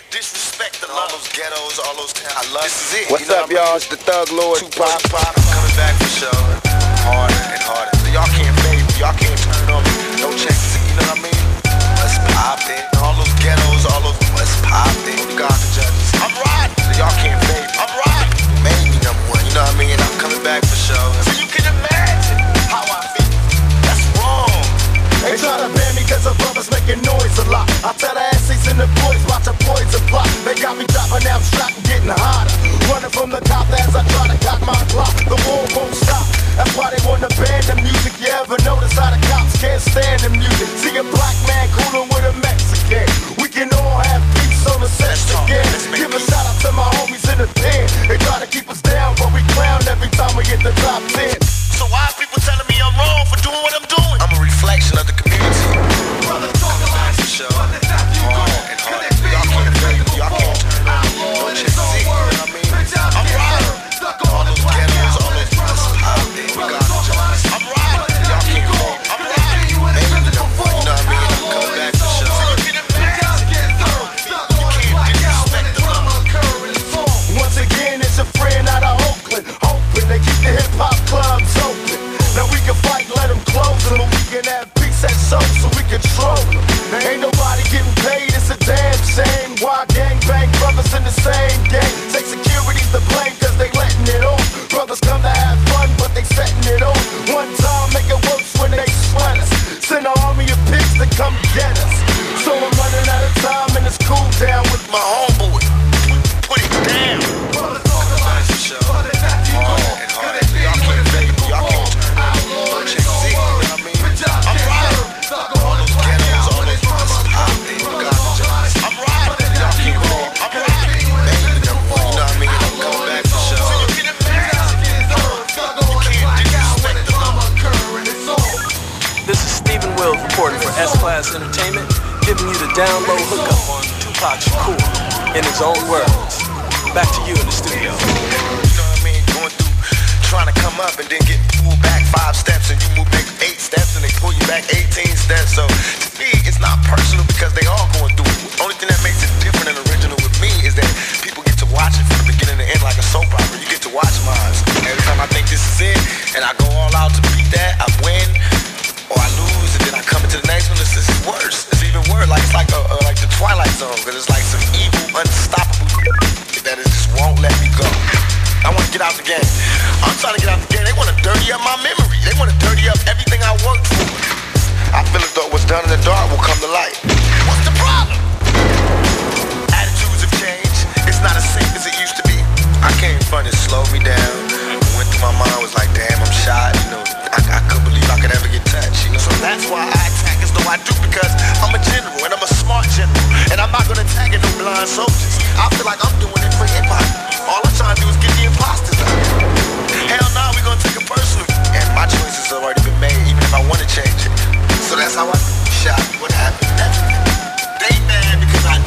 disrespect all those ghettos, all those towns. I love this is it. What's up, y'all? It's the Thug Lord Tupac. I'm coming back for sure. Harder and harder. So y'all can't fade me. Y'all can't turn on me. No chance. You know what I mean? Let's pop it. All those ghettos, all those. Let's pop it. You got the judges. I'm riding. So y'all can't fade me. I'm riding. Made me number one. You know what I mean? I'm coming back for sure. So you can imagine how I feel. That's wrong. They try to ban me cause the brothers making noise a lot. I tell the asses and the boys watch a poison plot. They got me dropping down strapped and getting hotter. Running from the cop as I try to cock my clock. The war won't stop. That's why they wanna ban the music. You ever notice how the cops can't stand the music? See a black man coolin' with a Mexican. We can all have peace on the set again. Give a shout out to my homies in the pen. They try to keep us down, but we clown every time we get the top 10. So why are people telling me I'm wrong for doing what I'm doing? I'm a reflection of the community. Brothers talking like show. Harder and harder. Y'all can't fade me. Y'all can't turn on me. No chance. You know what I mean? I'm riding. All those ghettos, all those bus pop it. You got the judges. I'm riding. Y'all can't fade me. I'm riding. Maybe the number one. You know what I mean? I'm coming back for sure. So you can imagine. You can't disrespect the mama. Once again, it's a friend out of Oakland. Hoping they keep the hip-hop clubs open. Now we can fight, let them close them. We can have peace at soul so we control them. There ain't nobody getting paid, it's a damn shame. Why gangbang brothers in the same game? Take security's to blame cause they letting it on. Brothers come to have fun but they setting it on. One time make it worse when they sweat us. Send an army of pigs to come get us. So I'm running out of time and it's cool down with my homeboy. Put it down. brothers talking like show. Harder and harder. Y'all can't fade me. Y'all can't turn on me. No chance. You know what I mean? I'm riding. All those ghettos, all those bus pop it. You got the judges. I'm riding. Y'all can't fade me. I'm riding. Maybe the number one. You know what I mean? I'm coming back for sure. So you can imagine. You can't disrespect the mama. This is Stephen Wills reporting for S-Class Entertainment, giving you the down low hookup on Tupac Shakur in his own words. Back to you in the studio. You know what I mean? Going through, trying to come up and then get pulled back 5 steps and you move back 8 steps and they pull you back 18 steps. So to me, it's not personal because they all going through it. The only thing that makes it different and original with me is that people get to watch it from the beginning to end like a soap opera. You get to watch mine. Every time I think this is it and I go all out to beat that, I win or I lose and then I come into the next one. This is worse. It's even worse. Like it's like the Twilight Zone because it's like some evil, unstoppable that it just won't let me go. I want to get out the game. I'm trying to get out the game. They want to dirty up my memory. They want to dirty up everything I worked for. I feel as though what's done in the dark will come to light. What's the problem? Attitudes have changed. It's not as safe as it used to be. I came from it, slow me down.